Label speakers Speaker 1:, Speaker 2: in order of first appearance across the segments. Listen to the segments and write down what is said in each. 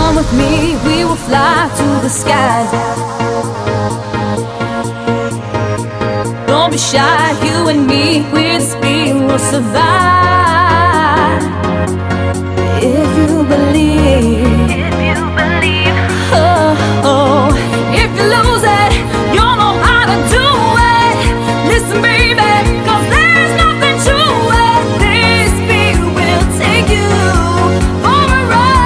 Speaker 1: Come with me, we will fly to the sky. Don't be shy, you and me, with speed will survive. If you believe, oh, if you lose it, you'll know how to do it. Listen, baby, 'cause there's nothing to it. This speed will take you for a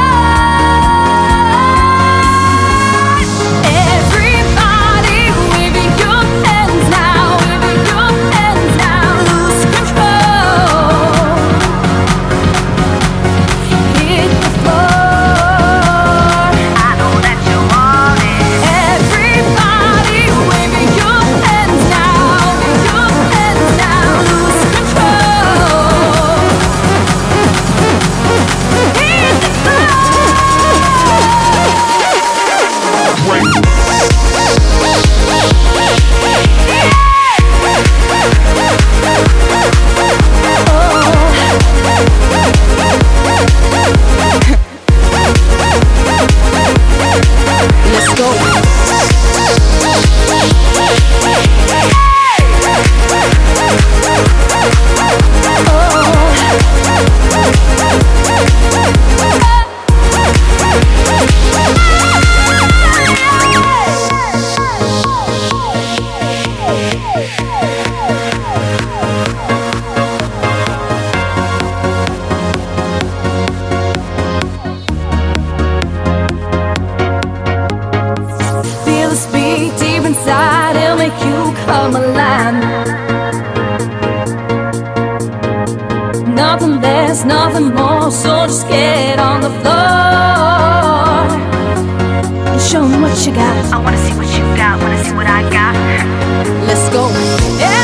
Speaker 1: ride. Everybody, wave your hands now, wave your hands now, lose control. Hit the floor. I know that you want it. Everybody, wave your hands now, wave your hands now, lose control. Hit the floor. Let's go. Feel the speed deep inside, it'll make you come alive. Nothing less, nothing more, so just get on the floor and show me what you got.
Speaker 2: I wanna see what you got, wanna see what I got.
Speaker 1: Let's go.